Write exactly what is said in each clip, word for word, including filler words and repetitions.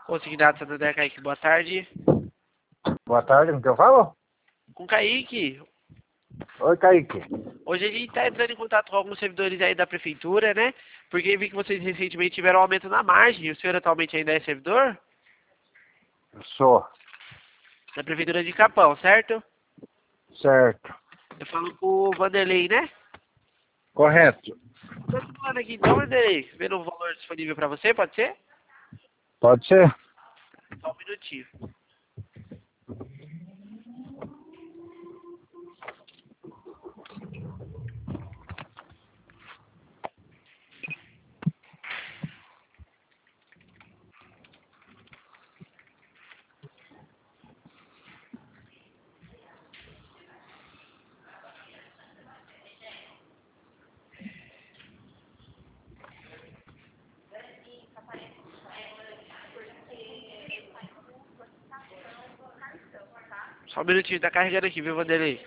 Ô, Signado Santander, Kaique, boa tarde. Boa tarde, com quem eu falo? Com Kaique. Oi, Kaique. Hoje a gente está entrando em contato com alguns servidores aí da prefeitura, né? Porque eu vi que vocês recentemente tiveram um aumento na margem. O senhor atualmente ainda é servidor? Sou. Da prefeitura de Capão, certo? Certo. Eu falo com o Vanderlei, né? Correto. Tô falando aqui então, Vanderlei, vendo o valor disponível para você, pode ser? Pode ser? Só um minutinho. Só um minutinho, tá carregando aqui, viu, Vanderlei?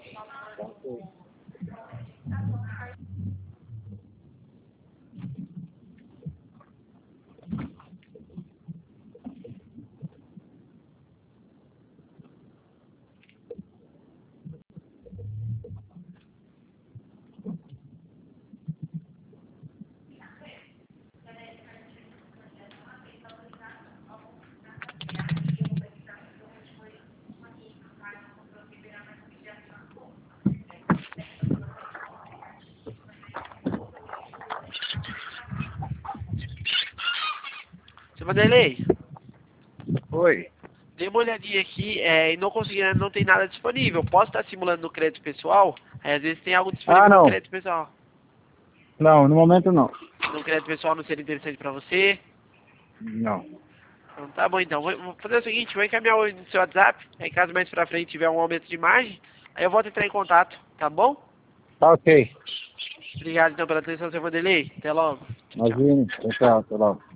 Seu Vanderlei, Oi. dei uma olhadinha aqui é, e não consegui, não tem nada disponível. Posso estar simulando no crédito pessoal? Aí, às vezes tem algo disponível Ah, no não. crédito pessoal. Não, no momento não. No crédito pessoal não seria interessante para você? Não. Então, tá bom então. Vou, vou fazer o seguinte, vou encaminhar o no seu WhatsApp. Aí caso mais pra frente tiver um aumento de margem, aí eu volto a entrar em contato, tá bom? Tá ok. Obrigado então pela atenção, seu Vanderlei. Até logo. Tchau, tchau. Imagina. Tchau, tchau. Até logo.